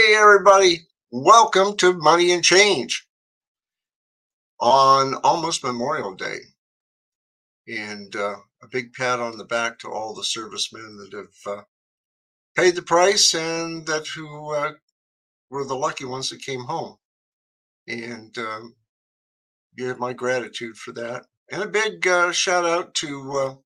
Hey, everybody. Welcome to Money and Change on almost Memorial Day. And a big pat on the back to all the servicemen that have paid the price and that who were the lucky ones that came home. And give my gratitude for that. And a big shout out to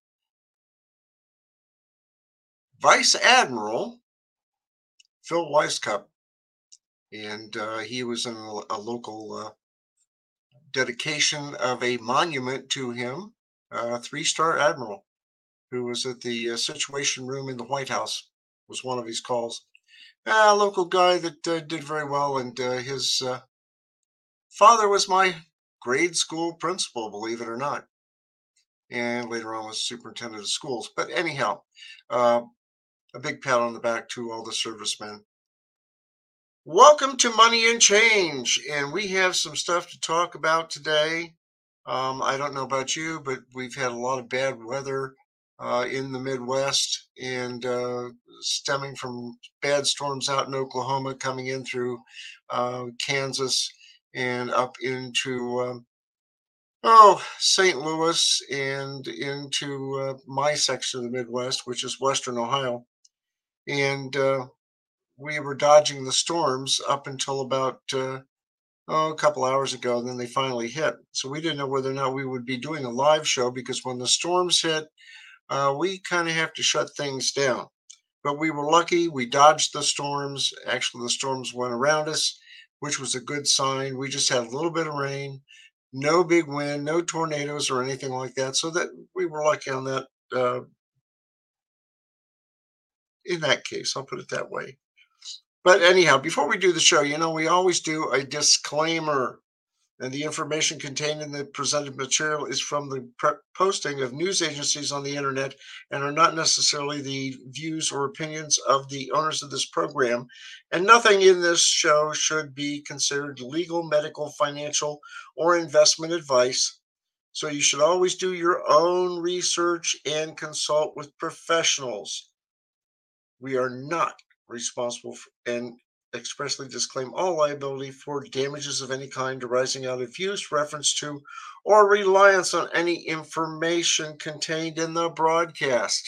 Vice Admiral Phil Weisskopf. And he was in a local dedication of a monument to him, a three-star admiral who was at the Situation Room in the White House, was one of his calls. A local guy that did very well, and his father was my grade school principal, believe it or not, and later on was superintendent of schools. But anyhow, a big pat on the back to all the servicemen. Welcome to Money and Change, and we have some stuff to talk about today. I don't know about you, but we've had a lot of bad weather in the Midwest, and stemming from bad storms out in Oklahoma, coming in through Kansas and up into St. Louis and into my section of the Midwest, which is Western Ohio. And we were dodging the storms up until about a couple hours ago, and then they finally hit. So we didn't know whether or not we would be doing a live show, because when the storms hit, we kind of have to shut things down. But we were lucky. We dodged the storms. Actually, the storms went around us, which was a good sign. We just had a little bit of rain, no big wind, no tornadoes or anything like that. So that we were lucky on that. In that case, I'll put it that way. But anyhow, before we do the show, we always do a disclaimer. And the information contained in the presented material is from the posting of news agencies on the internet and are not necessarily the views or opinions of the owners of this program. And nothing in this show should be considered legal, medical, financial, or investment advice. So you should always do your own research and consult with professionals. We are not responsible for, and expressly disclaim all liability for damages of any kind arising out of use, reference to, or reliance on any information contained in the broadcast.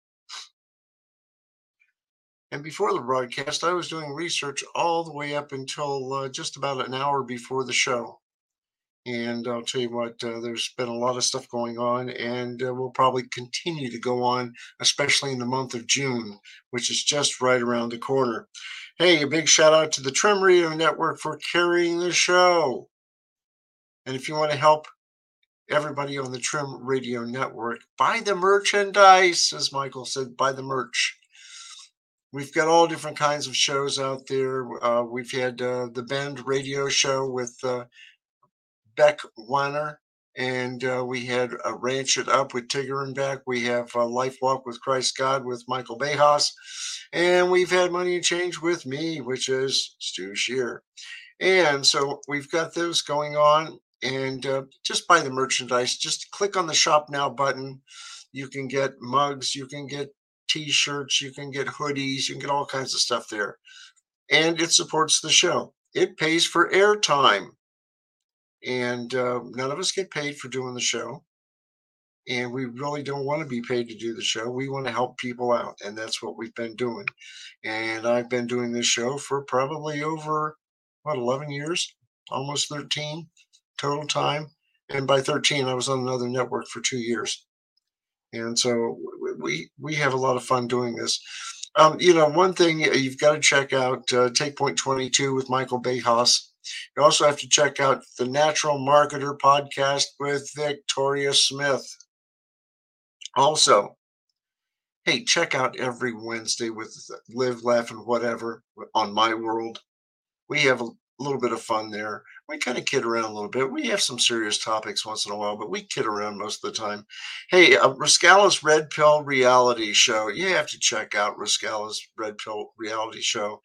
And before the broadcast, I was doing research all the way up until just about an hour before the show. And I'll tell you what, there's been a lot of stuff going on, and will probably continue to go on, especially in the month of June, which is just right around the corner. Hey, a big shout out to the Trim Radio Network for carrying the show. And if you want to help everybody on the Trim Radio Network, buy the merchandise, as Michael said, buy the merch. We've got all different kinds of shows out there. We've had the Bend Radio Show with Beck Wanner, and we had Ranch It Up with Tigger and Beck. We have Life Walk with Christ God with Michael Bejas, and we've had Money and Change with me, which is Stu Shear. And so we've got those going on, and just buy the merchandise. Just click on the Shop Now button. You can get mugs, you can get t-shirts, you can get hoodies, you can get all kinds of stuff there. And it supports the show. It pays for airtime. And none of us get paid for doing the show, and we really don't want to be paid to do the show. We want to help people out, and that's what we've been doing. And I've been doing this show for probably over 11 years, almost 13 total time. And by 13, I was on another network for 2 years. And so we have a lot of fun doing this. One thing you've got to check out, Take Point 22 with Michael Bejas. You also have to check out the Natural Marketer podcast with Victoria Smith. Also, hey, check out every Wednesday with Live, Laugh, and Whatever on My World. We have a little bit of fun there. We kind of kid around a little bit. We have some serious topics once in a while, but we kid around most of the time. Hey, Rascala's Red Pill Reality Show. You have to check out Rascala's Red Pill Reality Show.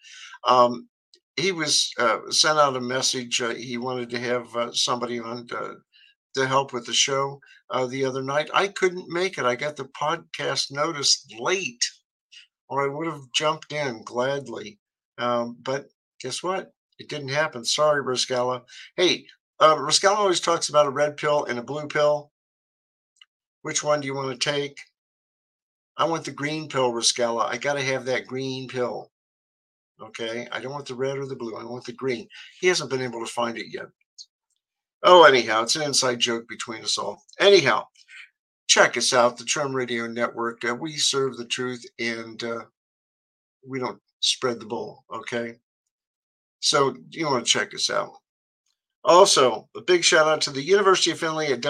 He was sent out a message. He wanted to have somebody on to help with the show the other night. I couldn't make it. I got the podcast notice late, or I would have jumped in gladly. But Guess what? It didn't happen. Sorry, Riscala. Hey, Riscala always talks about a red pill and a blue pill. Which one do you want to take? I want the green pill, Riscala. I got to have that green pill. Okay. I don't want the red or the blue. I want the green. He hasn't been able to find it yet. Oh, anyhow, it's an inside joke between us all. Anyhow, check us out, the Trim Radio Network. We serve the truth and we don't spread the bull. Okay. So you want to check us out. Also, a big shout out to the University of Findlay at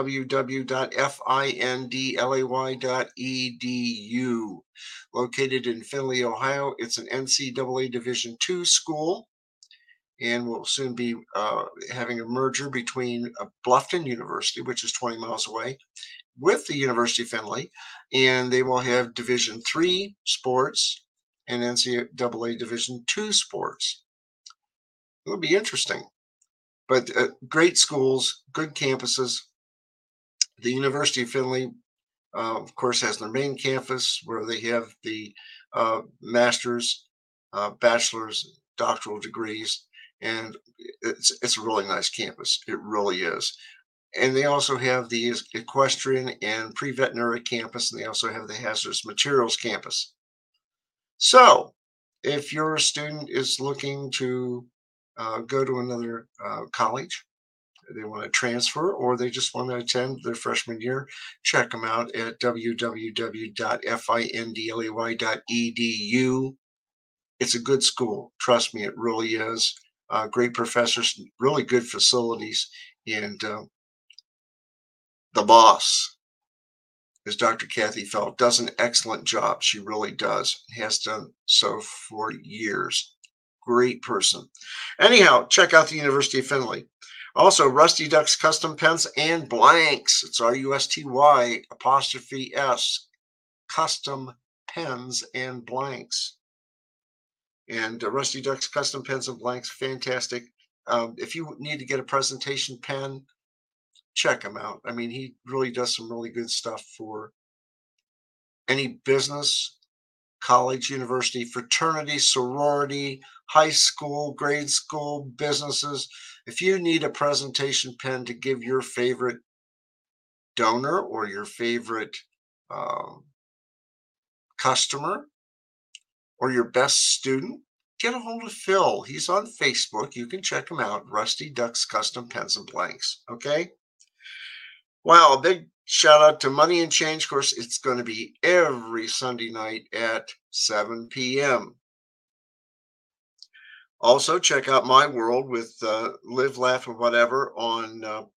www.findlay.edu. Located in Findlay, Ohio. It's an NCAA Division II school and will soon be having a merger between Bluffton University, which is 20 miles away, with the University of Findlay, and they will have Division III sports and NCAA Division II sports. It'll be interesting. But great schools, good campuses. The University of Findlay, of course, has their main campus where they have the master's, bachelor's, doctoral degrees, and it's a really nice campus. It really is. And they also have the equestrian and pre-veterinary campus, and they also have the hazardous materials campus. So, if your student is looking to go to another college, they want to transfer, or they just want to attend their freshman year, check them out at www.findlay.edu. It's a good school. Trust me, it really is. Great professors, really good facilities, and the boss is Dr. Kathy Felt. Does an excellent job. She really does. Has done so for years. Great person. Anyhow, check out the University of Findlay. Also, Rusty Ducks Custom Pens and Blanks. It's RUSTY_S, Custom Pens and Blanks. And Rusty Ducks Custom Pens and Blanks, fantastic. If you need to get a presentation pen, check him out. I mean, he really does some really good stuff for any business, college, university, fraternity, sorority, high school, grade school, businesses. If you need a presentation pen to give your favorite donor or your favorite customer or your best student, get a hold of Phil. He's on Facebook. You can check him out. Rusty Ducks Custom Pens and Blanks. Okay. Wow. A big shout out to Money and Change. Of course, it's going to be every Sunday night at 7 p.m. Also, check out my world with Live, Laugh, and Whatever on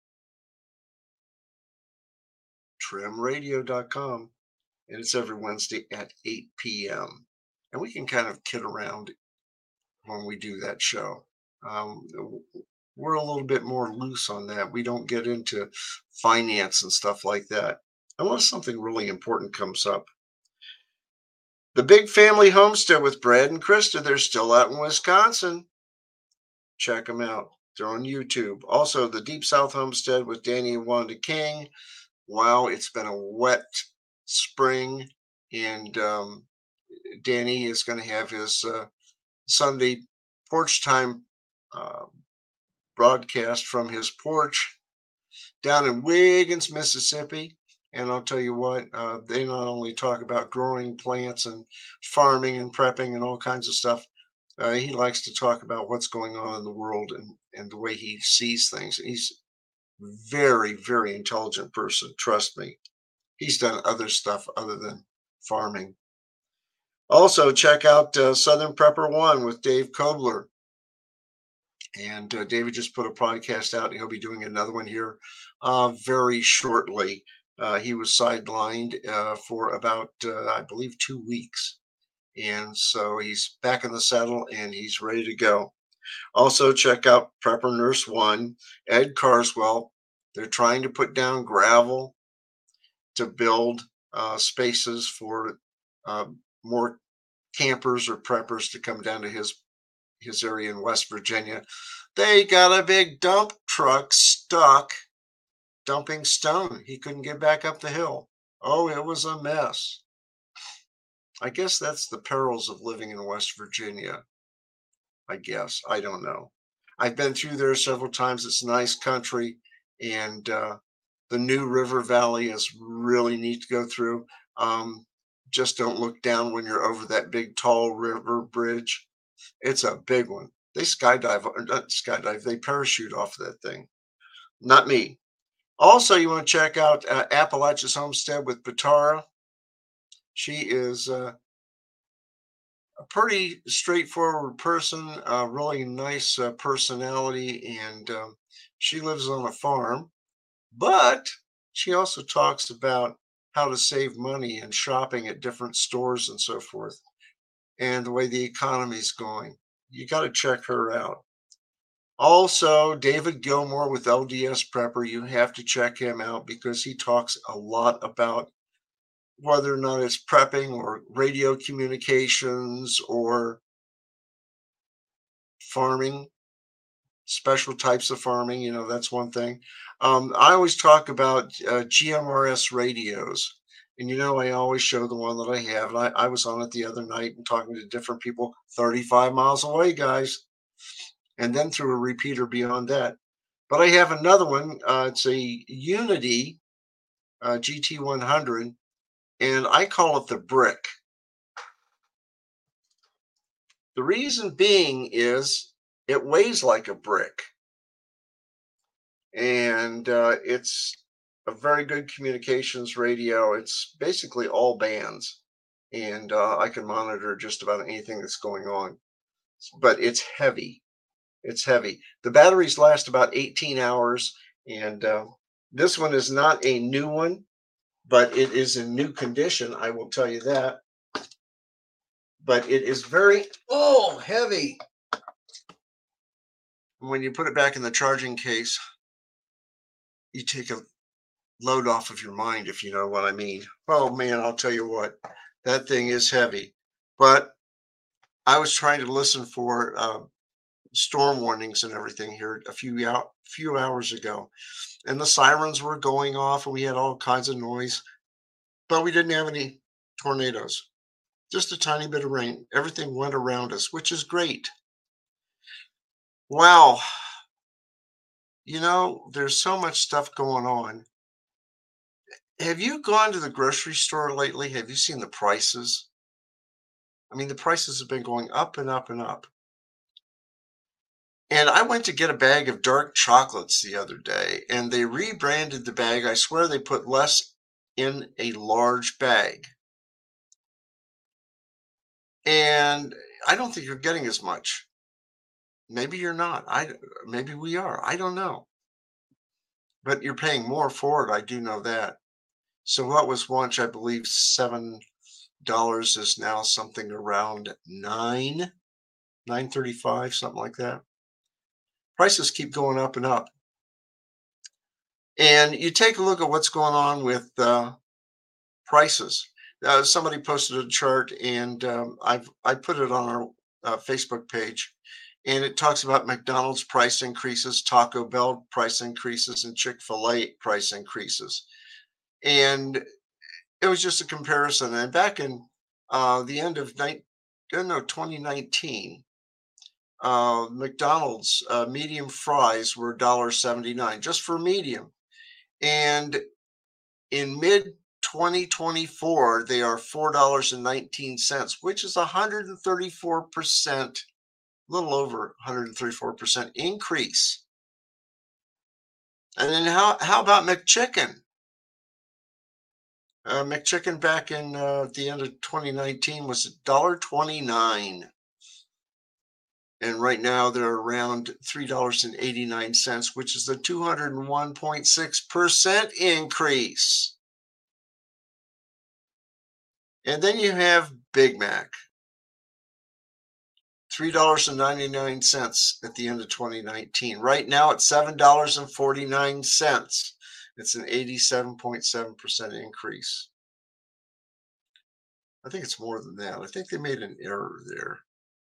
trimradio.com. And it's every Wednesday at 8 p.m. And we can kind of kid around when we do that show. Um, we're a little bit more loose on that. We don't get into finance and stuff like that unless something really important comes up. The Big Family Homestead with Brad and Krista, they're still out in Wisconsin. Check them out. They're on YouTube. Also, the Deep South Homestead with Danny and Wanda King. Wow, it's been a wet spring, and Danny is going to have his Sunday porch time broadcast from his porch down in Wiggins, Mississippi. And I'll tell you what, they not only talk about growing plants and farming and prepping and all kinds of stuff. He likes to talk about what's going on in the world and the way he sees things. He's a very, very intelligent person. Trust me. He's done other stuff other than farming. Also, check out Southern Prepper One with Dave Kobler. And David just put a podcast out. He'll be doing another one here very shortly. He was sidelined for about, I believe, 2 weeks. And so he's back in the saddle and he's ready to go. Also, check out Prepper Nurse One, Ed Carswell. They're trying to put down gravel to build spaces for more campers or preppers to come down to his area in West Virginia. They got a big dump truck stuck dumping stone. He couldn't get back up the hill. Oh, it was a mess. I guess that's the perils of living in West Virginia. I guess. I don't know. I've been through there several times. It's nice country, and the new river valley is really neat to go through. Um, just don't look down when you're over that big, tall river bridge. It's a big one. They skydive, or not skydive, they parachute off that thing. Not me. Also, you want to check out Appalachia's Homestead with Batara. She is a pretty straightforward person, a really nice personality, and she lives on a farm, but she also talks about how to save money and shopping at different stores and so forth, and the way the economy's going. You got to check her out. Also, David Gilmore with LDS Prepper, you have to check him out because he talks a lot about whether or not it's prepping or radio communications or farming, special types of farming. That's one thing. I always talk about GMRS radios. And I always show the one that I have. And I was on it the other night and talking to different people 35 miles away, guys, and then through a repeater beyond that. But I have another one. It's a Unity GT100, and I call it the brick. The reason being is it weighs like a brick, and it's a very good communications radio. It's basically all bands, and I can monitor just about anything that's going on. But it's heavy. It's heavy. The batteries last about 18 hours, and this one is not a new one, but it is in new condition. I will tell you that. But it is very heavy. When you put it back in the charging case, you take a load off of your mind, if you know what I mean. Oh man, I'll tell you what, that thing is heavy. But I was trying to listen for storm warnings and everything here a few hours ago, and the sirens were going off, and we had all kinds of noise, but we didn't have any tornadoes. Just a tiny bit of rain. Everything went around us, which is great. Wow. There's so much stuff going on. Have you gone to the grocery store lately? Have you seen the prices? I mean, the prices have been going up and up and up. And I went to get a bag of dark chocolates the other day, and they rebranded the bag. I swear they put less in a large bag. And I don't think you're getting as much. Maybe you're not. Maybe we are. I don't know. But you're paying more for it. I do know that. So what was once, I believe, $7 is now something around 9.35, something like that. Prices keep going up and up. And you take a look at what's going on with prices. Somebody posted a chart, and I put it on our Facebook page, and it talks about McDonald's price increases, Taco Bell price increases, and Chick-fil-A price increases. And it was just a comparison. And back in the end of 2019, McDonald's medium fries were $1.79 just for medium. And in mid 2024, they are $4.19, which is 134%, a little over 134% increase. And then how about McChicken? McChicken back in the end of 2019 was $1.29. And right now they're around $3.89, which is a 201.6% increase. And then you have Big Mac, $3.99 at the end of 2019. Right now it's $7.49. It's an 87.7% increase. I think it's more than that. I think they made an error there.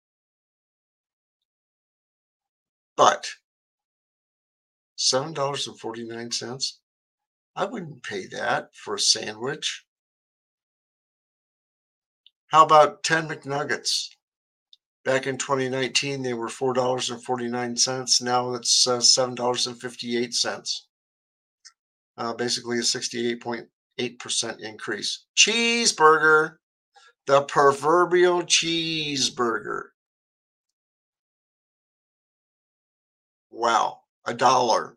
But $7.49, I wouldn't pay that for a sandwich. How about 10 McNuggets? Back in 2019, they were $4.49. Now it's $7.58. Basically a 68.8% increase. Cheeseburger, the proverbial cheeseburger. Wow, a dollar.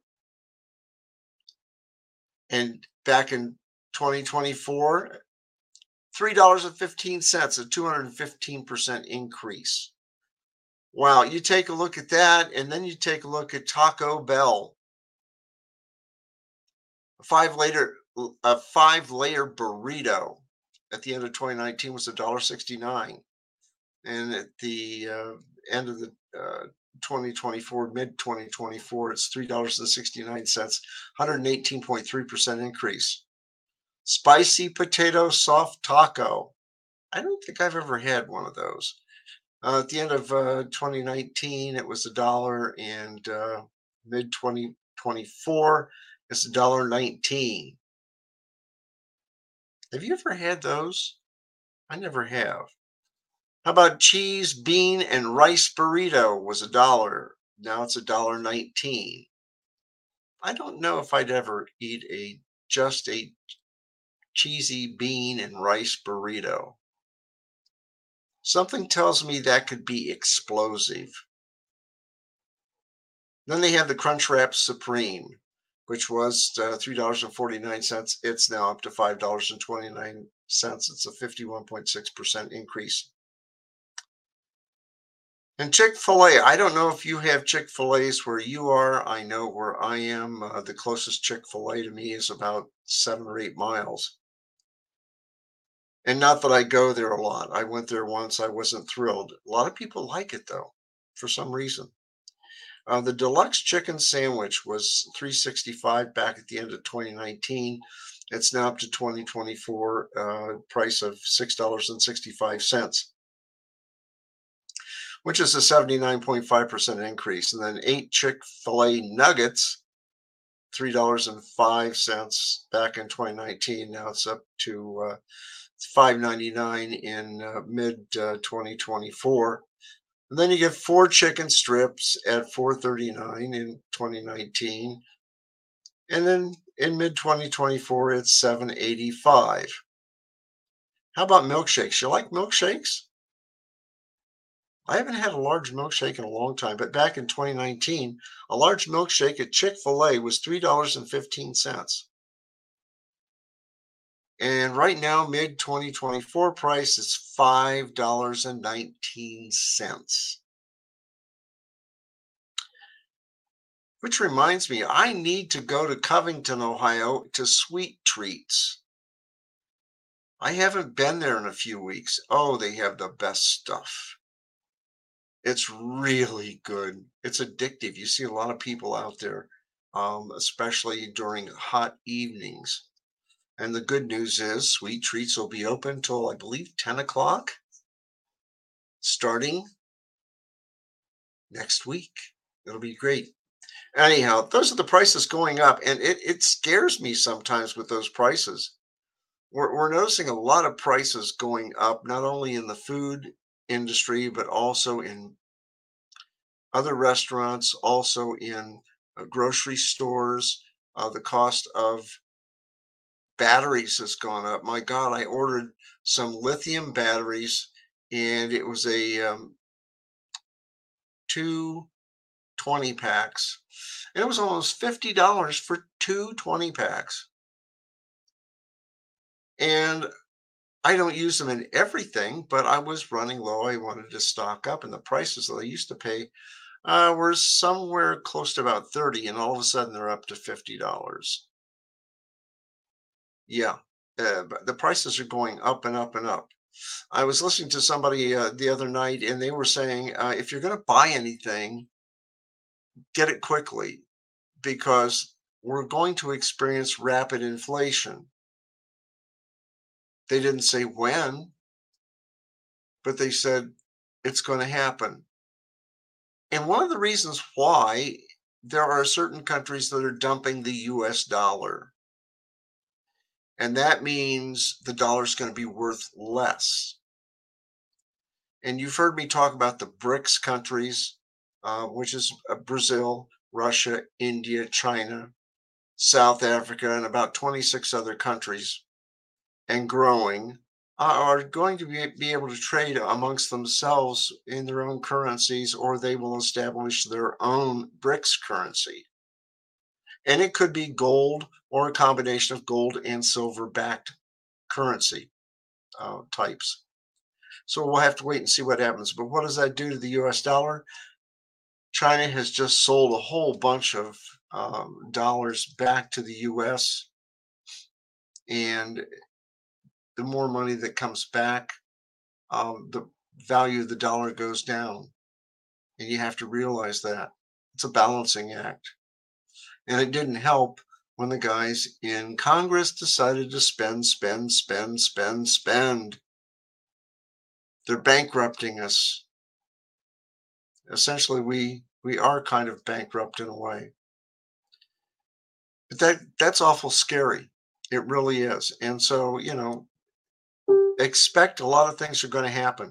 And back in 2024, $3.15, a 215% increase. Wow, you take a look at that, and then you take a look at Taco Bell. A 5 layer burrito at the end of 2019 was $1.69, and at the end of the 2024, mid 2024, it's $3.69, 118.3% increase. Spicy potato soft taco. I don't think I've ever had one of those. At the end of 2019, it was a dollar, and mid 2024, it's $1.19. Have you ever had those? I never have. How about cheese, bean, and rice burrito was a dollar. Now it's $1.19. I don't know if I'd ever eat just a cheesy bean and rice burrito. Something tells me that could be explosive. Then they have the Crunchwrap Supreme, which was $3.49. It's now up to $5.29. It's a 51.6% increase. And Chick-fil-A, I don't know if you have Chick-fil-A's where you are. I know where I am. The closest Chick-fil-A to me is about 7 or 8 miles. And not that I go there a lot. I went there once. I wasn't thrilled. A lot of people like it though, for some reason. The deluxe chicken sandwich was $3.65 back at the end of 2019. It's now up to 2024 price of $6.65, which is a 79.5% increase. And then 8 Chick-fil-A nuggets, $3.05 back in 2019. Now it's up to $5.99 in mid 2024. And then you get 4 chicken strips at $4.39 in 2019. And then in mid 2024, it's $7.85. How about milkshakes? You like milkshakes? I haven't had a large milkshake in a long time, but back in 2019, a large milkshake at Chick-fil-A was $3.15. And right now, mid 2024 price is $5.19. Which reminds me, I need to go to Covington, Ohio to Sweet Treats. I haven't been there in a few weeks. Oh, they have the best stuff. It's really good. It's addictive. You see a lot of people out there, especially during hot evenings. And the good news is Sweet Treats will be open till I believe 10 o'clock starting next week. It'll be great. Anyhow, those are the prices going up, and it scares me sometimes with those prices. We're noticing a lot of prices going up, not only in the food industry, but also in other restaurants, also in grocery stores. The cost of batteries has gone up. My God, I ordered some lithium batteries, and it was a 2 20 packs, and it was almost $50 for 2 20 packs. And I don't use them in everything, but I was running low. I wanted to stock up, and the prices that I used to pay were somewhere close to about 30, and all of a sudden they're up to $50. Yeah, but the prices are going up and up and up. I was listening to somebody the other night, and they were saying if you're going to buy anything, get it quickly because we're going to experience rapid inflation. They didn't say when, but they said it's going to happen. And one of the reasons why there are certain countries that are dumping the US dollar. And that means the dollar is going to be worth less. And you've heard me talk about the BRICS countries, which is Brazil, Russia, India, China, South Africa, and about 26 other countries, and growing, are going to be able to trade amongst themselves in their own currencies, or they will establish their own BRICS currency. And it could be gold or a combination of gold and silver backed currency types. So we'll have to wait and see what happens. But what does that do to the US dollar? China has just sold a whole bunch of dollars back to the US. And the more money that comes back, the value of the dollar goes down. And you have to realize that it's a balancing act. And it didn't help when the guys in Congress decided to spend, spend, spend, spend, spend. They're bankrupting us. Essentially, we are kind of bankrupt in a way. But that's awful scary. It really is. And so, expect a lot of things are going to happen.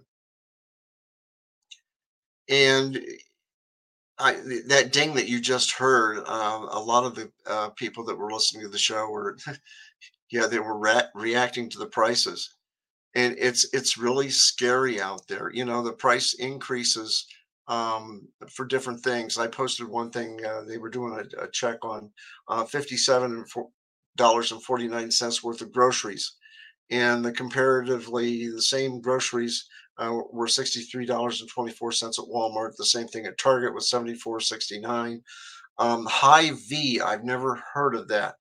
And that ding that you just heard, a lot of the people that were listening to the show were, yeah, they were reacting to the prices, and it's really scary out there. The price increases for different things. I posted one thing. They were doing a check on $57.49 worth of groceries, and comparatively the same groceries were $63.24 at Walmart. The same thing at Target was 74.69. Hy-Vee, I've never heard of that.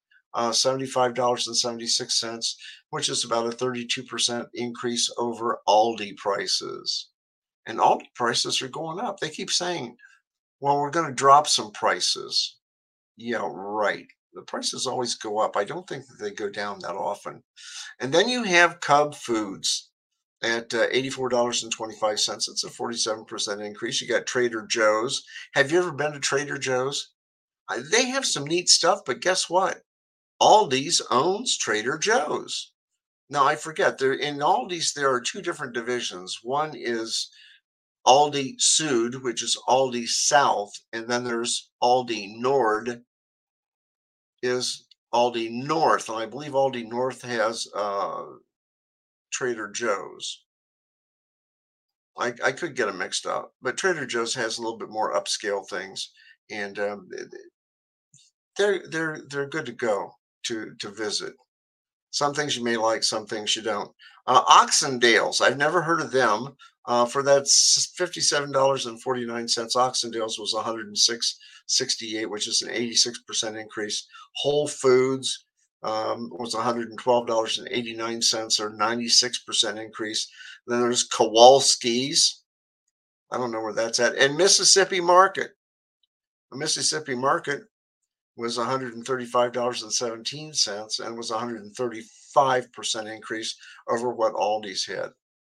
$75.76, which is about a 32% increase over Aldi prices. And Aldi prices are going up. They keep saying, well, we're going to drop some prices. Yeah, right. The prices always go up. I don't think that they go down that often. And then you have Cub Foods at $84.25. It's a 47% increase. You got Trader Joe's. Have you ever been to Trader Joe's? They have some neat stuff, but guess what? Aldi's owns Trader Joe's. Now, I forget, there in Aldi's, there are two different divisions. One is Aldi Sud, which is Aldi South, and then there's Aldi Nord, is Aldi North. And I believe Aldi North has Trader Joe's. I could get them mixed up, but Trader Joe's has a little bit more upscale things, and they're good to go to visit. Some things you may like, some things you don't. Oxendales, I've never heard of them. For that $57.49, Oxendales was 106.68, which is an 86% increase. Whole Foods was $112.89, or 96% increase. Then there's Kowalski's. I don't know where that's at. And Mississippi Market. The Mississippi Market was $135.17 and was 135% increase over what Aldi's had.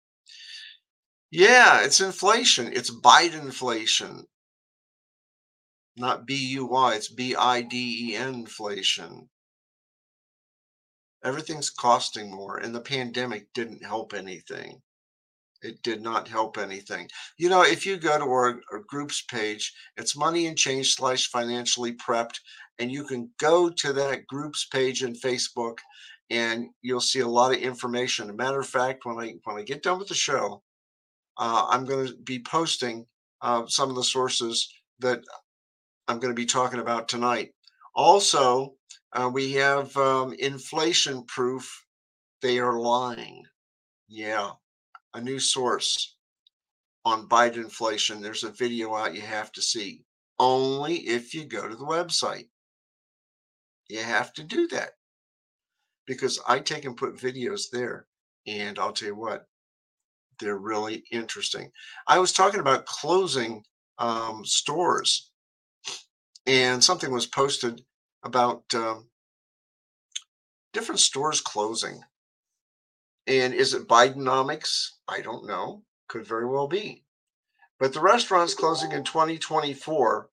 Yeah, it's inflation. It's Biden-inflation, not B-U-Y. It's B-I-D-E-N inflation. Everything's costing more, and the pandemic didn't help anything. It did not help anything. If you go to our groups page, it's Money and Change / financially prepped, and you can go to that groups page in Facebook, and you'll see a lot of information. As a matter of fact, when I get done with the show, I'm going to be posting some of the sources that I'm going to be talking about tonight. Also, we have inflation proof. They are lying. Yeah, a new source on Biden inflation. There's a video out you have to see. Only if you go to the website. You have to do that because I take and put videos there, and I'll tell you what, they're really interesting. I was talking about closing stores, and something was posted about different stores closing. And is it Bidenomics? I don't know. Could very well be. But the restaurants closing in 2024,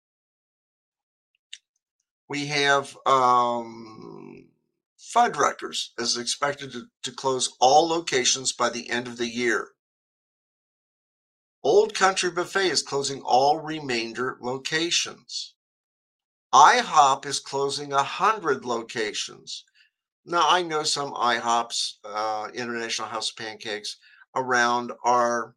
we have Fuddruckers is expected to close all locations by the end of the year. Old Country Buffet is closing all remainder locations. IHOP is closing 100 locations. Now, I know some IHOPs, International House of Pancakes, around are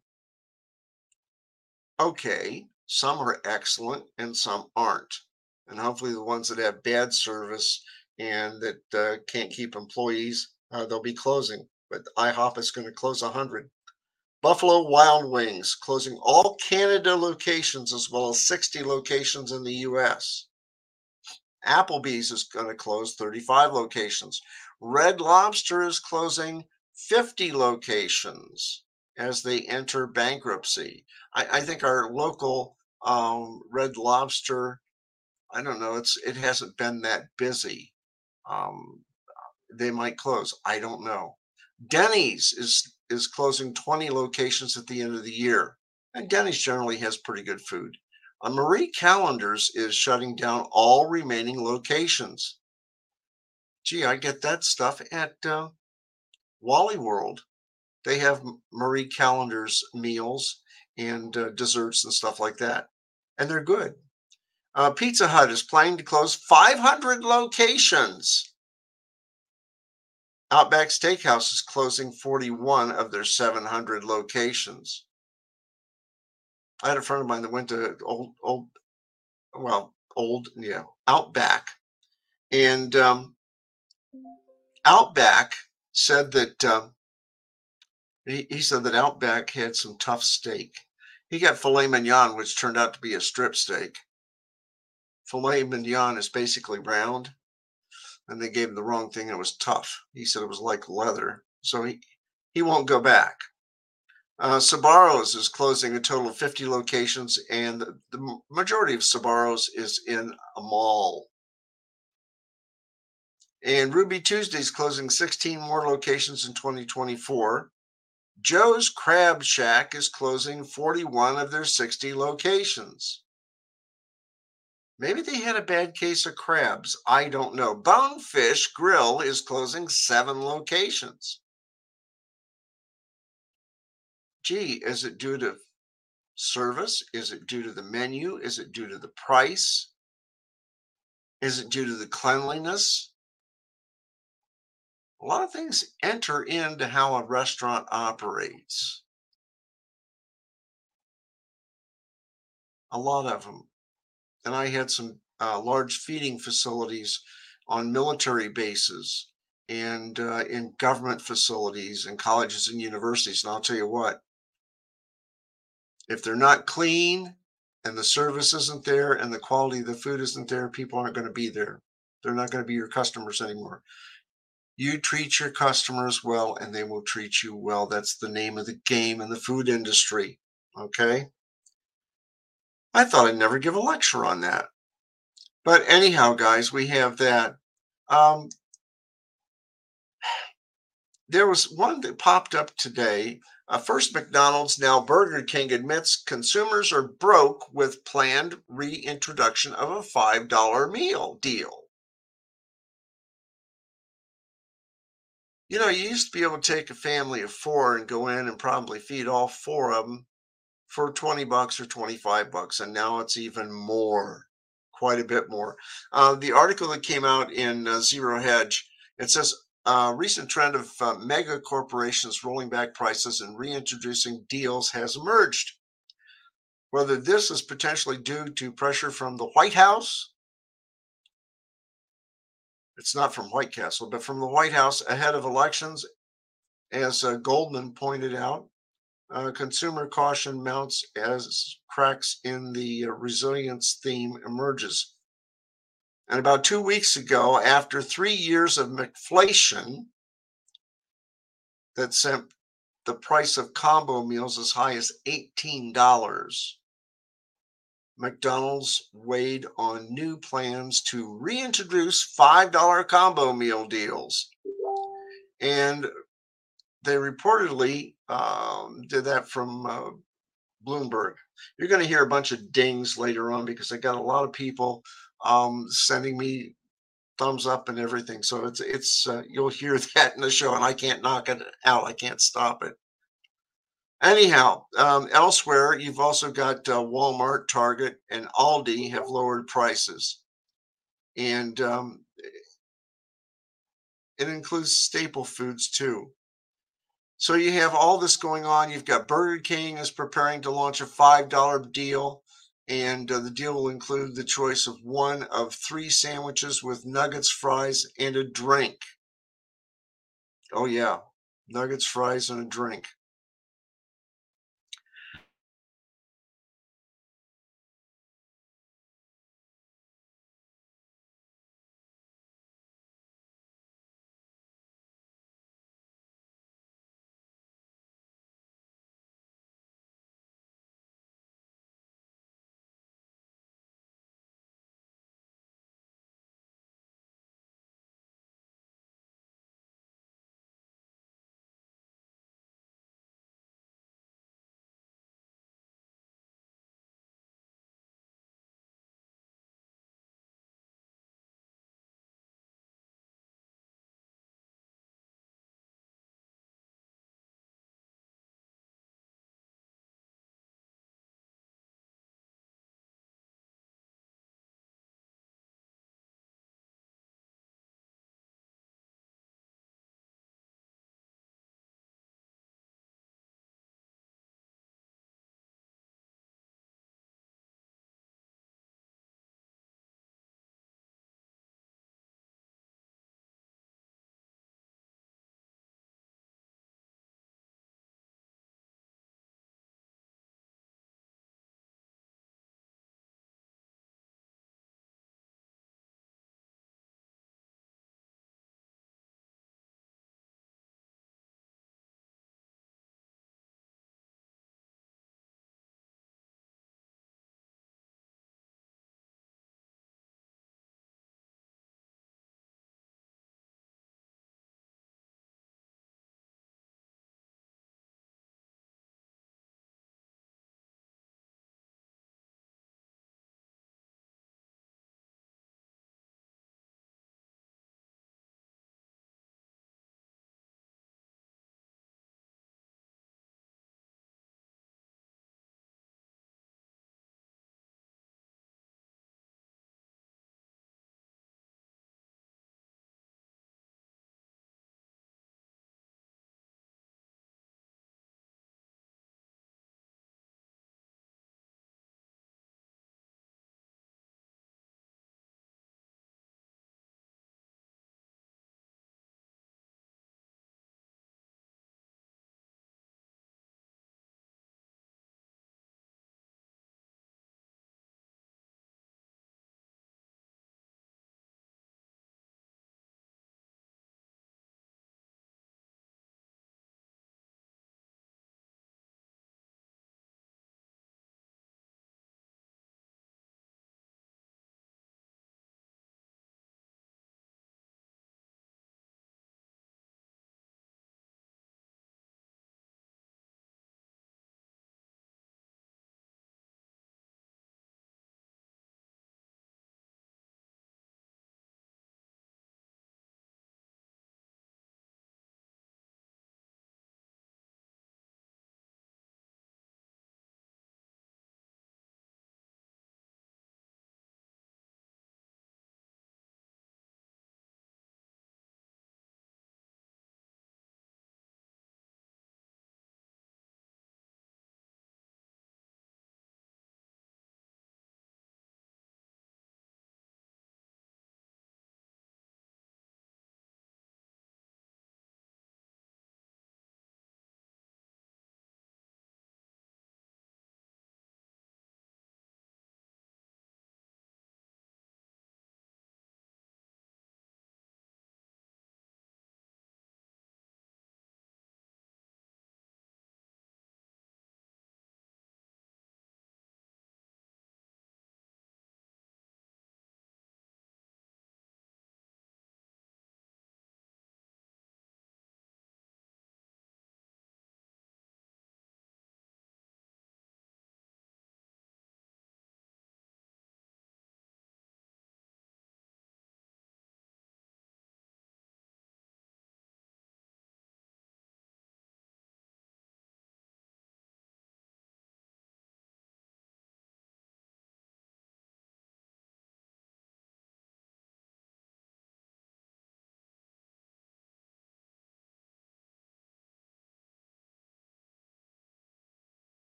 okay. Some are excellent and some aren't. And hopefully, the ones that have bad service and that can't keep employees, they'll be closing. But IHOP is going to close 100. Buffalo Wild Wings closing all Canada locations as well as 60 locations in the US. Applebee's is going to close 35 locations. Red Lobster is closing 50 locations as they enter bankruptcy. I think our local Red Lobster, I don't know, it hasn't been that busy. Um, they might close. I don't know. Denny's is closing 20 locations at the end of the year, and Denny's generally has pretty good food. Marie Callender's is shutting down all remaining locations. Gee, I get that stuff at Wally World. They have Marie Callender's meals and desserts and stuff like that, and they're good. Pizza Hut is planning to close 500 locations. Outback Steakhouse is closing 41 of their 700 locations. I had a friend of mine that went to yeah, Outback. And Outback said that he said that Outback had some tough steak. He got filet mignon, which turned out to be a strip steak. Filet mignon is basically round, and they gave him the wrong thing. And it was tough. He said it was like leather. So he won't go back. Sbarro's is closing a total of 50 locations, and the majority of Sbarro's is in a mall. And Ruby Tuesday is closing 16 more locations in 2024. Joe's Crab Shack is closing 41 of their 60 locations. Maybe they had a bad case of crabs. I don't know. Bonefish Grill is closing 7 locations. Gee, is it due to service? Is it due to the menu? Is it due to the price? Is it due to the cleanliness? A lot of things enter into how a restaurant operates. A lot of them. And I had some large feeding facilities on military bases and in government facilities and colleges and universities. And I'll tell you what, if they're not clean and the service isn't there and the quality of the food isn't there, people aren't going to be there. They're not going to be your customers anymore. You treat your customers well and they will treat you well. That's the name of the game in the food industry. Okay. I thought I'd never give a lecture on that. But anyhow, guys, we have that. Um, there was one that popped up today. First, McDonald's, now Burger King admits consumers are broke with planned reintroduction of a $5 meal deal. You know, you used to be able to take a family of 4 and go in and probably feed all 4 of them for 20 bucks or 25 bucks, and now it's even more, quite a bit more. The article that came out in Zero Hedge, it says recent trend of mega corporations rolling back prices and reintroducing deals has emerged. Whether this is potentially due to pressure from the White House, it's not from White Castle, but from the White House ahead of elections, as Goldman pointed out. Consumer caution mounts as cracks in the resilience theme emerges. And about 2 weeks ago, after 3 years of McFlation that sent the price of combo meals as high as $18, McDonald's weighed on new plans to reintroduce $5 combo meal deals. And they reportedly did that from Bloomberg. You're going to hear a bunch of dings later on because I got a lot of people sending me thumbs up and everything. So it's you'll hear that in the show, and I can't knock it out. I can't stop it. Anyhow, elsewhere, you've also got Walmart, Target, and Aldi have lowered prices. And it includes staple foods too. So you have all this going on. You've got Burger King is preparing to launch a $5 deal, and the deal will include the choice of one of three sandwiches with nuggets, fries, and a drink. Oh, yeah, nuggets, fries, and a drink.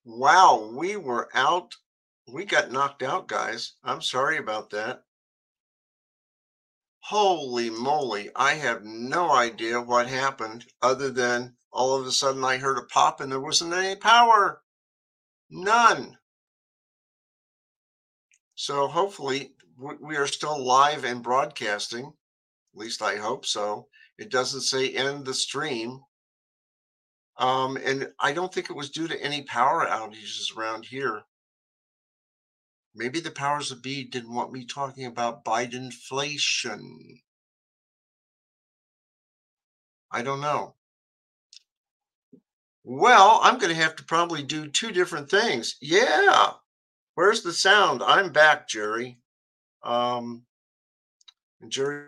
Wow, we were out. We got knocked out, guys. I'm sorry about that. Holy moly. I have no idea what happened other than all of a sudden I heard a pop and there wasn't any power. None. So hopefully we are still live and broadcasting. At least I hope so. It doesn't say end the stream. And I don't think it was due to any power outages around here. Maybe the powers that be didn't want me talking about Bidenflation. I don't know. Well, I'm going to have to probably do two different things. Yeah. Where's the sound? I'm back, Jerry. Um, Jerry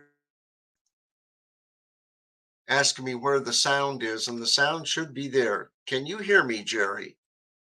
asking me where the sound is, and the sound should be there. Can you hear me, Jerry?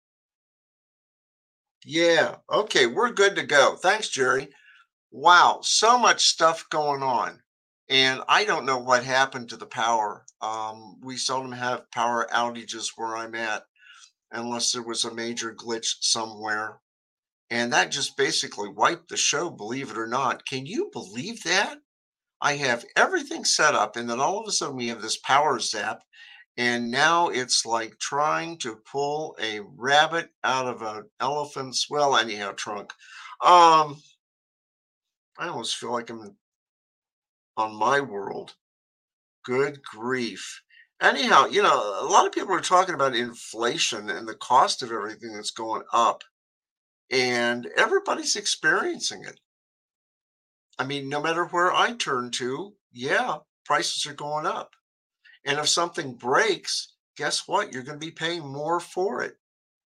Yeah. Okay, we're good to go. Thanks, Jerry. Wow, so much stuff going on. And I don't know what happened to the power. We seldom have power outages where I'm at unless there was a major glitch somewhere. And that just basically wiped the show, believe it or not. Can you believe that? I have everything set up, and then all of a sudden we have this power zap, and now it's like trying to pull a rabbit out of an elephant's, well, anyhow, trunk. Um, I almost feel like I'm on my world. Good grief. Anyhow, a lot of people are talking about inflation and the cost of everything that's going up, and everybody's experiencing it. I mean, no matter where I turn to, yeah, prices are going up. And if something breaks, guess what? You're going to be paying more for it.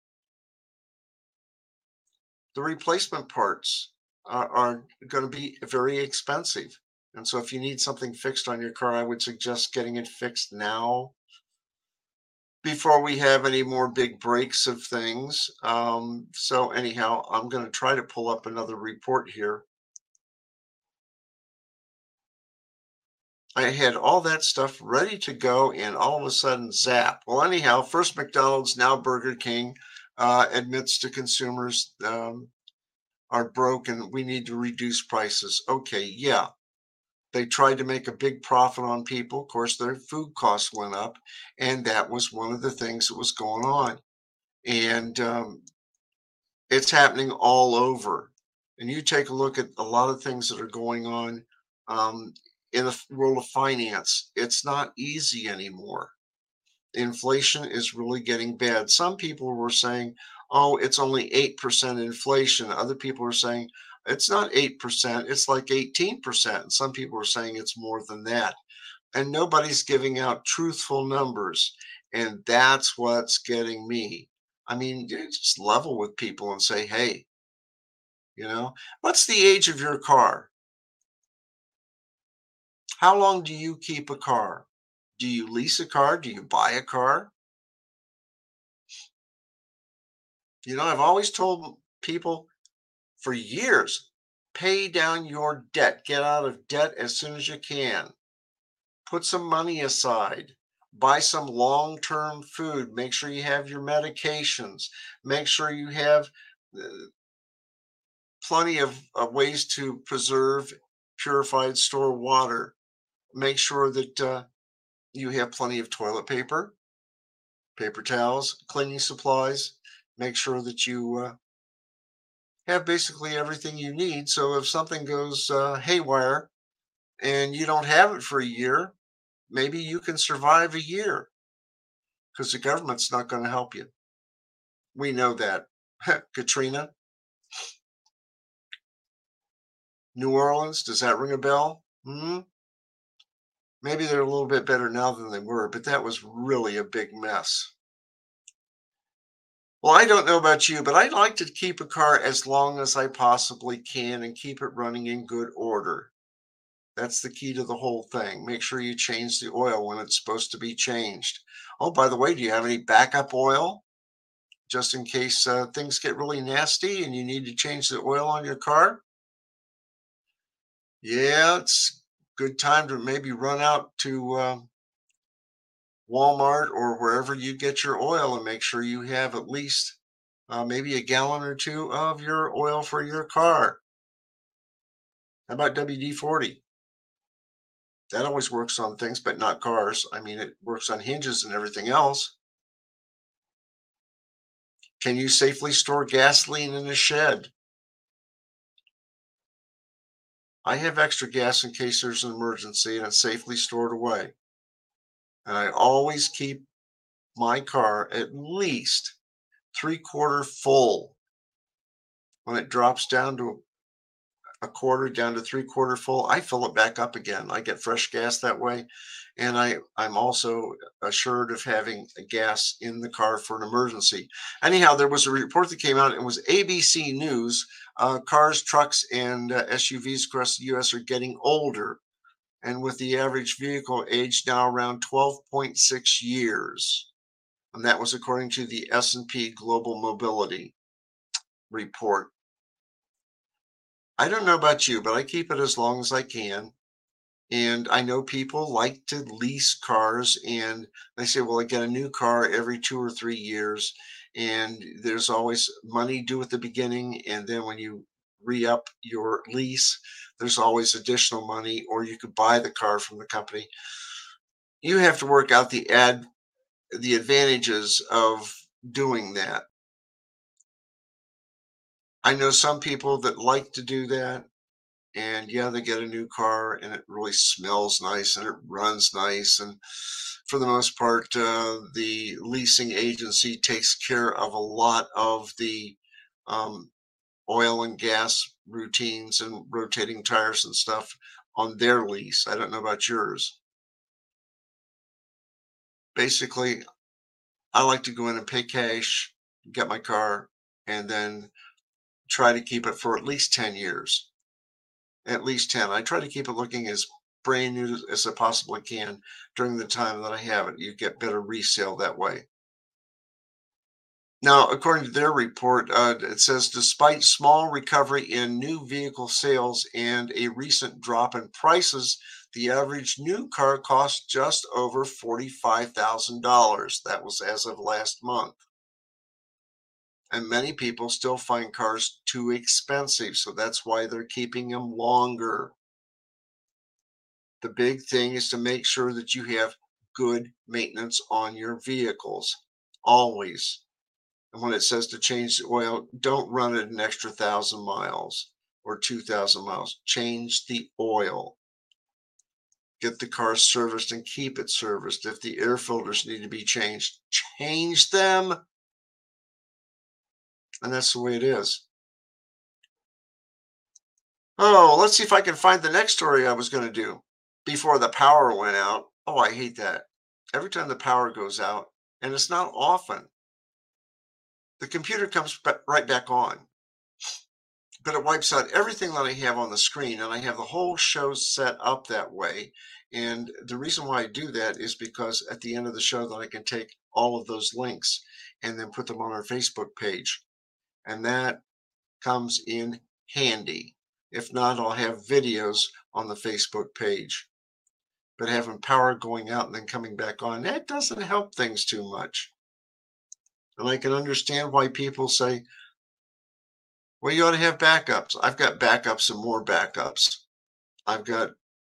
The replacement parts are going to be very expensive. And so if you need something fixed on your car, I would suggest getting it fixed now before we have any more big breaks of things. So anyhow, I'm going to try to pull up another report here. I had all that stuff ready to go, and all of a sudden, zap. Well, anyhow, first McDonald's, now Burger King, admits to consumers are broke and we need to reduce prices. Okay, yeah. They tried to make a big profit on people. Of course, their food costs went up, and that was one of the things that was going on. And it's happening all over. And you take a look at a lot of things that are going on um, in the world of finance. It's not easy anymore. Inflation is really getting bad. Some people were saying, oh, it's only 8% inflation. Other people are saying, it's not 8%, it's like 18%. And some people are saying it's more than that. And nobody's giving out truthful numbers. And that's what's getting me. I mean, you just level with people and say, hey, what's the age of your car? How long do you keep a car? Do you lease a car? Do you buy a car? I've always told people for years, pay down your debt. Get out of debt as soon as you can. Put some money aside. Buy some long term food. Make sure you have your medications. Make sure you have uh, plenty of ways to preserve purified store water. Make sure that you have plenty of toilet paper, paper towels, cleaning supplies. Make sure that you have basically everything you need. So if something goes haywire and you don't have it for a year, maybe you can survive a year because the government's not going to help you. We know that. Katrina, New Orleans, does that ring a bell? Maybe they're a little bit better now than they were, but that was really a big mess. Well, I don't know about you, but I'd like to keep a car as long as I possibly can and keep it running in good order. That's the key to the whole thing. Make sure you change the oil when it's supposed to be changed. Oh, by the way, do you have any backup oil just in case things get really nasty and you need to change the oil on your car? Yeah, it's good time to maybe run out to Walmart or wherever you get your oil and make sure you have at least maybe a gallon or two of your oil for your car. How about WD-40? That always works on things, but not cars. I mean, it works on hinges and everything else. Can you safely store gasoline in a shed? I have extra gas in case there's an emergency and it's safely stored away. And I always keep my car at least three-quarter full. When it drops down to a quarter, down to three-quarter full, I fill it back up again. I get fresh gas that way. And I'm also assured of having a gas in the car for an emergency. Anyhow, there was a report that came out. It was ABC News. Cars, trucks, and SUVs across the U.S. are getting older, and with the average vehicle age now around 12.6 years. And that was according to the S&P Global Mobility report. I don't know about you, but I keep it as long as I can. And I know people like to lease cars and they say, well, I get a new car every 2 or 3 years. And there's always money due at the beginning. And then when you re up your lease, there's always additional money, or you could buy the car from the company. You have to work out the advantages of doing that. I know some people that like to do that. And yeah, they get a new car and it really smells nice and it runs nice. And for the most part, the leasing agency takes care of a lot of the um, oil and gas routines and rotating tires and stuff on their lease. I don't know about yours. Basically, I like to go in and pay cash, get my car, and then try to keep it for at least 10 years. At least 10. I try to keep it looking as brand new as I possibly can during the time that I have it. You get better resale that way. Now, according to their report, it says despite small recovery in new vehicle sales and a recent drop in prices, the average new car costs just over $45,000. That was as of last month. And many people still find cars too expensive. So that's why they're keeping them longer. The big thing is to make sure that you have good maintenance on your vehicles always. And when it says to change the oil, don't run it an extra 1,000 miles or 2,000 miles. Change the oil. Get the car serviced and keep it serviced. If the air filters need to be changed, change them. And that's the way it is. Oh, let's see if I can find the next story I was going to do before the power went out. Oh, I hate that. Every time the power goes out, and it's not often, the computer comes right back on, but it wipes out everything that I have on the screen, and I have the whole show set up that way. And the reason why I do that is because at the end of the show, that I can take all of those links and then put them on our Facebook page, and that comes in handy. If not, I'll have videos on the Facebook page. But having power going out and then coming back on, that doesn't help things too much. And I can understand why people say, well, you ought to have backups. I've got backups and more backups. I've got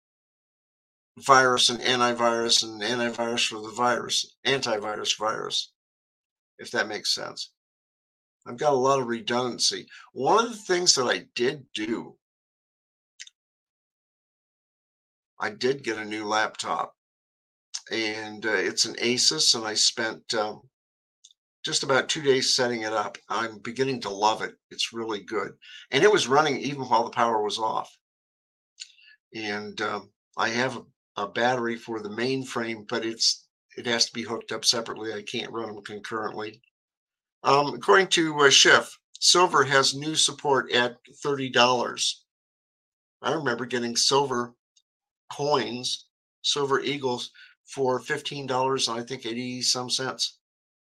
virus and antivirus for the virus, virus, if that makes sense. I've got a lot of redundancy. One of the things that I did do, I did get a new laptop, and it's an Asus, and I spent just about 2 days setting it up. I'm beginning to love it. It's really good. And it was running even while the power was off. And I have a battery for the mainframe, but it has to be hooked up separately. I can't run them concurrently. According to Schiff, silver has new support at $30. I remember getting silver coins, silver eagles, for $15 and I think 80 some cents.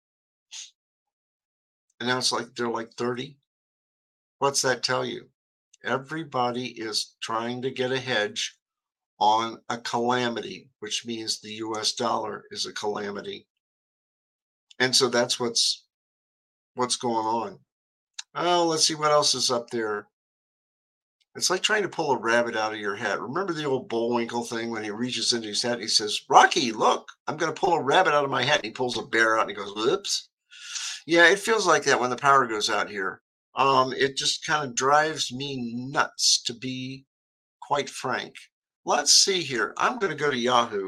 And now it's like they're like 30. What's that tell you? Everybody is trying to get a hedge on a calamity, which means the US dollar is a calamity. And so that's what's what's going on. Oh, let's see what else is up there. It's like trying to pull a rabbit out of your hat. Remember the old Bullwinkle thing when he reaches into his hat and he says, Rocky, look, I'm going to pull a rabbit out of my hat. And he pulls a bear out and he goes, whoops. Yeah, it feels like that when the power goes out here. It just kind of drives me nuts, to be quite frank. Let's see here. I'm going to go to Yahoo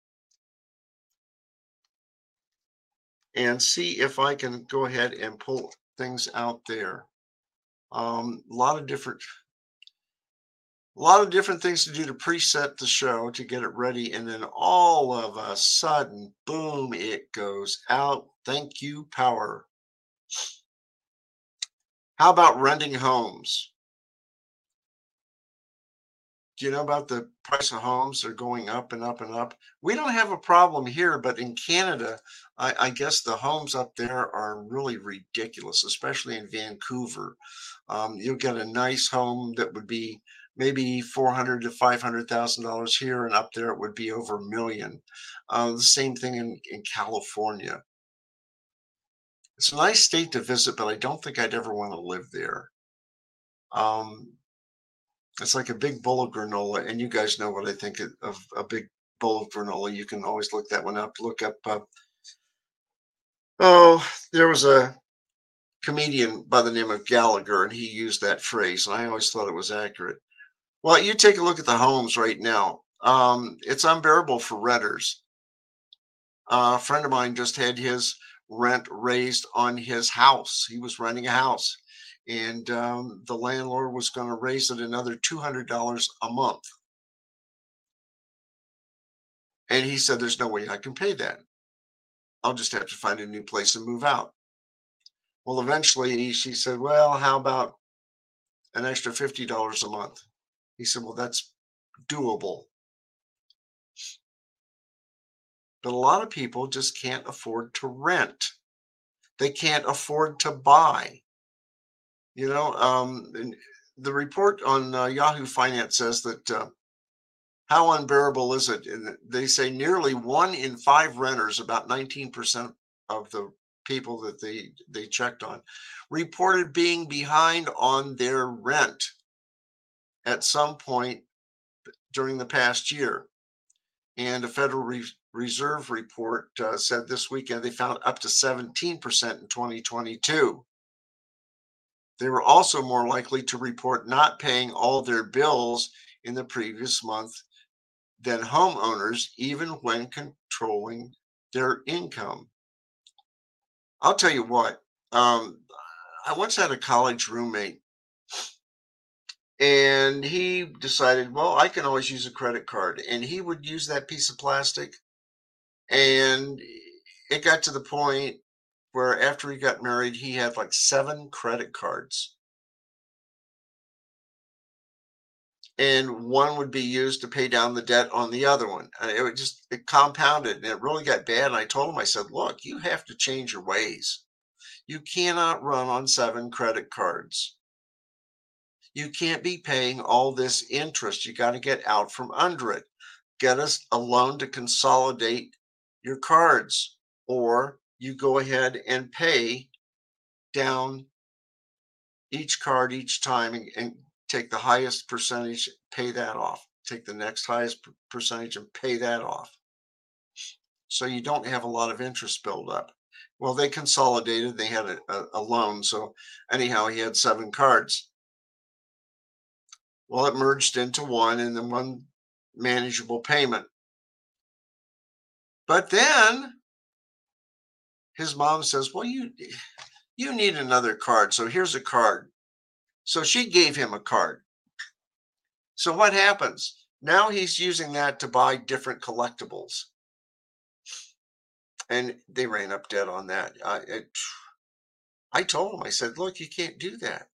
and see if I can go ahead and pull things out there. A lot of different things to do to preset the show to get it ready, and then all of a sudden, boom, it goes out. Thank you, power. How about renting homes? Do you know about the price of homes? They're going up and up and up. We don't have a problem here, but in Canada, I guess the homes up there are really ridiculous, especially in Vancouver. You'll get a nice home that would be maybe 400 to $500,000 here, and up there it would be over a million. The same thing in California. It's a nice state to visit, but I don't think I'd ever want to live there. Um, it's like a big bowl of granola, and you guys know what I think of a big bowl of granola. You can always look that one up. Look up. Oh, there was a comedian by the name of Gallagher, and he used that phrase, and I always thought it was accurate. Well, you take a look at the homes right now. It's unbearable for renters. A friend of mine just had his rent raised on his house. He was renting a house, and the landlord was going to raise it another $200 a month. And he said, "There's no way I can pay that. I'll just have to find a new place and move out." Well, eventually she said, "Well, how about an extra $50 a month?" He said, "Well, that's doable." But a lot of people just can't afford to rent. They can't afford to buy. And the report on Yahoo Finance says that how unbearable is it? And they say nearly 1 in 5 renters, about 19% of the people that they checked on, reported being behind on their rent at some point during the past year. And a Federal Reserve report said this weekend they found up to 17% in 2022. They were also more likely to report not paying all their bills in the previous month than homeowners, even when controlling their income. I'll tell you what, I once had a college roommate, and he decided, well, I can always use a credit card. And he would use that piece of plastic. And it got to the point where after he got married, he had like 7 credit cards. And one would be used to pay down the debt on the other one. And it compounded, and it really got bad. And I told him, I said, look, you have to change your ways. You cannot run on 7 credit cards. You can't be paying all this interest. You got to get out from under it. Get us a loan to consolidate your cards, or you go ahead and pay down each card each time, and take the highest percentage, pay that off. Take the next highest percentage and pay that off. So you don't have a lot of interest build up. Well, they consolidated, they had a loan. So anyhow, he had 7 cards. Well, it merged into one, and then one manageable payment. But then his mom says, well, you need another card. So here's a card. So she gave him a card. So what happens? Now he's using that to buy different collectibles. And they ran up debt on that. I told him, I said, look, you can't do that.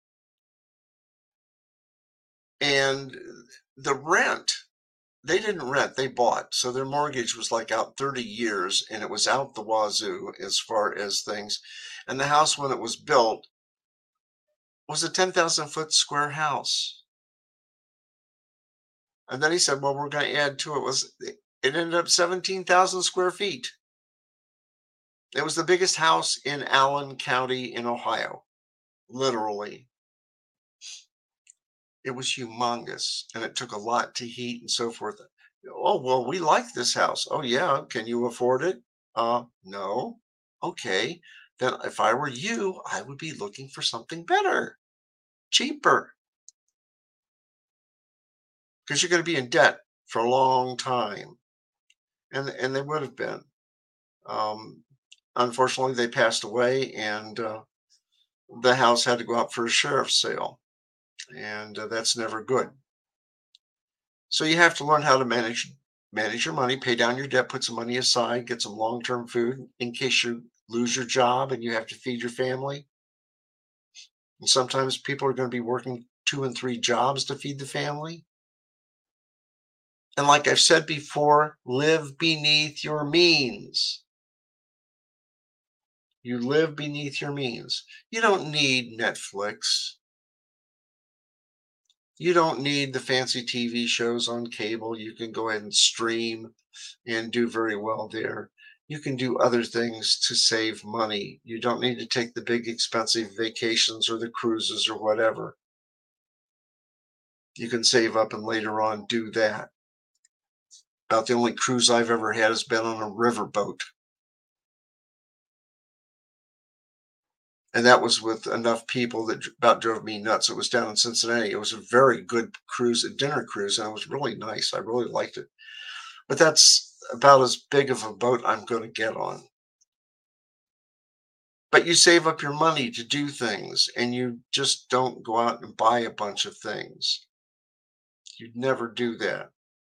And the rent, they didn't rent, they bought. So their mortgage was like out 30 years, and it was out the wazoo as far as things. And the house, when it was built, was a 10,000 foot square house. And then he said, well, we're going to add to it. It ended up 17,000 square feet. It was the biggest house in Allen County in Ohio, literally. It was humongous, and it took a lot to heat and so forth. Oh, well, we like this house. Oh, yeah. Can you afford it? No. Okay. Then if I were you, I would be looking for something better, cheaper, because you're going to be in debt for a long time. And they would have been. Um, Unfortunately, they passed away, and the house had to go out for a sheriff's sale, and that's never good. So you have to learn how to manage your money, pay down your debt, put some money aside, get some long-term food in case you lose your job and you have to feed your family. And sometimes people are going to be working 2 and 3 jobs to feed the family. And like I've said before, live beneath your means. You live beneath your means. You don't need Netflix. You don't need the fancy TV shows on cable. You can go ahead and stream and do very well there. You can do other things to save money. You don't need to take the big expensive vacations or the cruises or whatever. You can save up and later on do that. About the only cruise I've ever had has been on a riverboat. And that was with enough people that about drove me nuts. It was down in Cincinnati. It was a very good cruise, a dinner cruise, and it was really nice. I really liked it. But that's about as big of a boat I'm going to get on. But you save up your money to do things, and you just don't go out and buy a bunch of things. You'd never do that.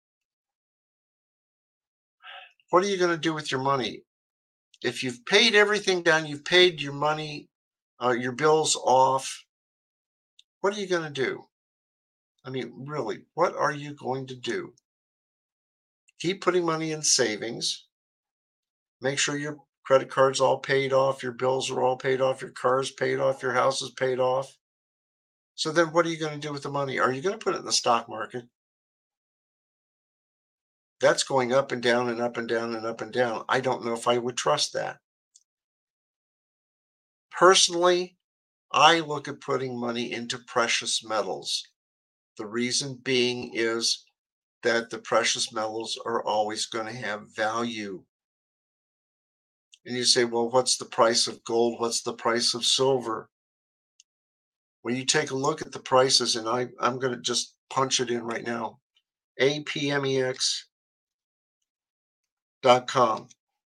What are you going to do with your money? If you've paid everything down, you've paid your money, your bills off, what are you going to do? I mean, really, what are you going to do? Keep putting money in savings. Make sure your credit card's all paid off, your bills are all paid off, your car's paid off, your house is paid off. So then what are you going to do with the money? Are you going to put it in the stock market? That's going up and down and up and down and up and down. I don't know if I would trust that. Personally, I look at putting money into precious metals. The reason being is that the precious metals are always going to have value. And you say, well, what's the price of gold? What's the price of silver? When you take a look at the prices, and I'm going to just punch it in right now, apmex.com.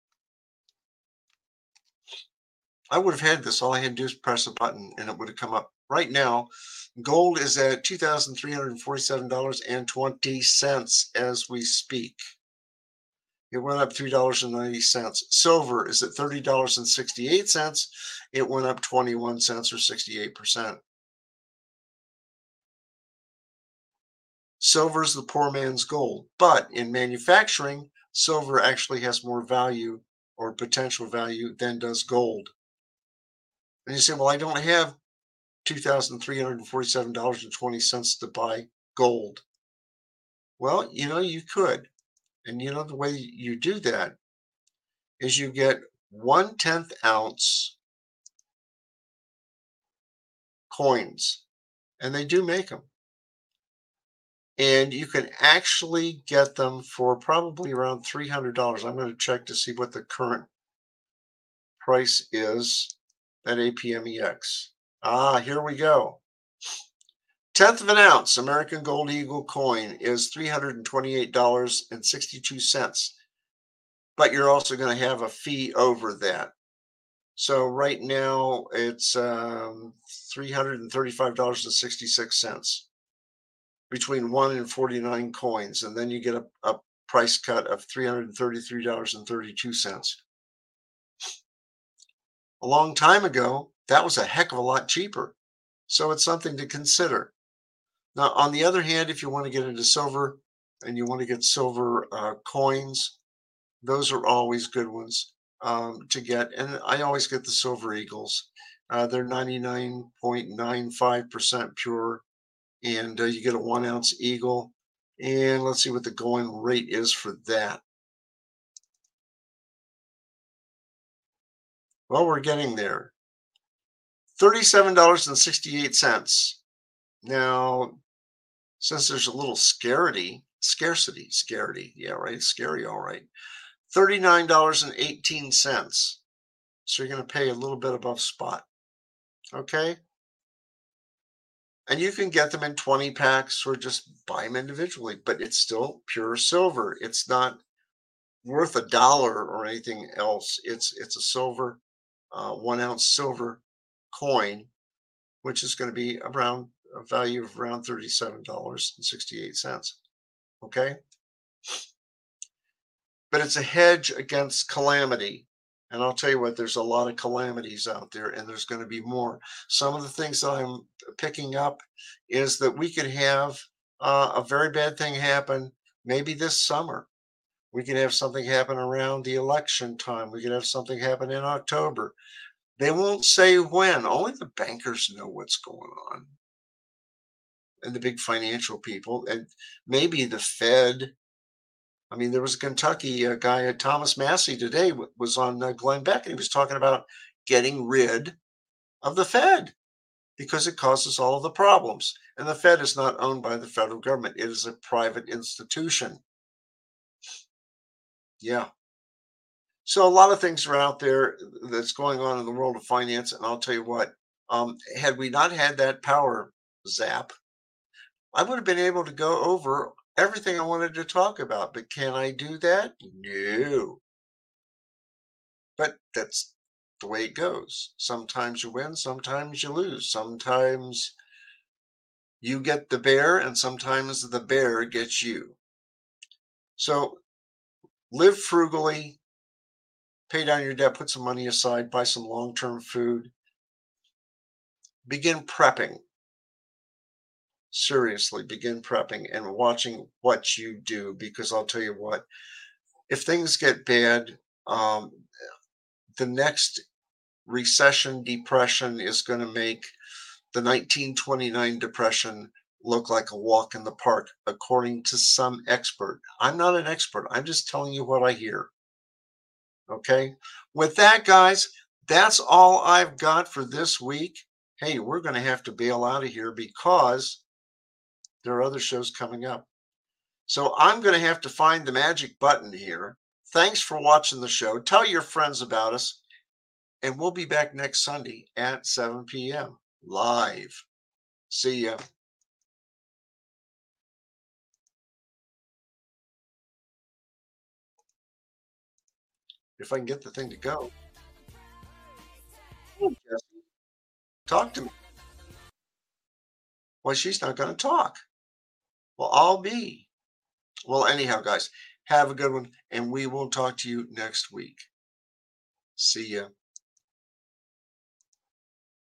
I would have had this. All I had to do is press a button and it would have come up. Right now, gold is at $2,347.20 as we speak. It went up $3.90. Silver is at $30.68. It went up 21 cents or 68%. Silver is the poor man's gold. But in manufacturing, silver actually has more value or potential value than does gold. And you say, well, I don't have $2,347.20 to buy gold. Well, you could. And the way you do that is you get 1/10 ounce coins, and they do make them. And you can actually get them for probably around $300. I'm going to check to see what the current price is at APMEX. Here we go. 1/10 of an ounce American Gold Eagle coin is $328.62. But you're also going to have a fee over that. So right now it's $335.66 between 1 and 49 coins. And then you get a price cut of $333.32. A long time ago, that was a heck of a lot cheaper. So it's something to consider. Now, on the other hand, if you want to get into silver and you want to get silver coins, those are always good ones to get. And I always get the Silver Eagles. They're 99.95% pure. And you get a 1 ounce Eagle. And let's see what the going rate is for that. Well, we're getting there. $37.68. Now, since there's a little scarcity, yeah, right, scary, all right. $39.18. So you're going to pay a little bit above spot. Okay. And you can get them in 20 packs or just buy them individually, but it's still pure silver. It's not worth a dollar or anything else. It's a silver, 1 ounce silver coin, which is going to be around a value of around $37.68. Okay. But it's a hedge against calamity. And I'll tell you what, there's a lot of calamities out there, and there's going to be more. Some of the things that I'm picking up is that we could have a very bad thing happen maybe this summer. We could have something happen around the election time. We could have something happen in October. They won't say when. Only the bankers know what's going on, and the big financial people, and maybe the Fed. I mean, there was a Kentucky guy, Thomas Massey, today was on Glenn Beck, and he was talking about getting rid of the Fed because it causes all of the problems. And the Fed is not owned by the federal government; it is a private institution. Yeah. So a lot of things are out there that's going on in the world of finance, and I'll tell you what. Had we not had that power zap, I would have been able to go over everything I wanted to talk about. But can I do that? No. But that's the way it goes. Sometimes you win, sometimes you lose. Sometimes you get the bear, and sometimes the bear gets you. So live frugally, pay down your debt, put some money aside, buy some long term food, begin prepping. Seriously, begin prepping and watching what you do, because I'll tell you what, if things get bad, the next recession, depression is going to make the 1929 depression look like a walk in the park, according to some expert. I'm not an expert. I'm just telling you what I hear. Okay. With that, guys, that's all I've got for this week. Hey, we're going to have to bail out of here because there are other shows coming up. So I'm going to have to find the magic button here. Thanks for watching the show. Tell your friends about us, and we'll be back next Sunday at 7 p.m. live. See ya. If I can get the thing to go. Oh, Jesse, talk to me. Well, she's not going to talk. Well, I'll be. Well, anyhow, guys, have a good one, and we will talk to you next week. See ya.